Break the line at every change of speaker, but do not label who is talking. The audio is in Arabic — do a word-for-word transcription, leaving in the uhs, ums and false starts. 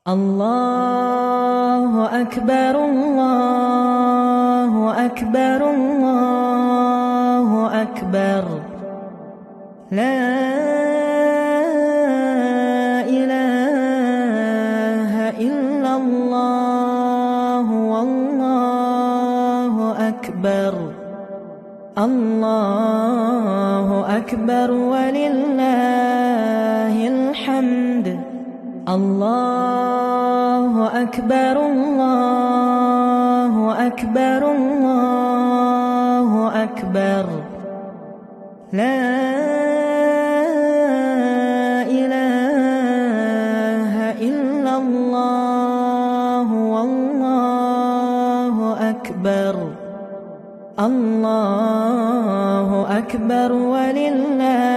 الله أكبر الله أكبر الله أكبر لا إله إلا الله والله أكبر الله أكبر ولله الحمد الله أكبر الله أكبر الله أكبر لا إله إلا الله والله أكبر الله أكبر ولله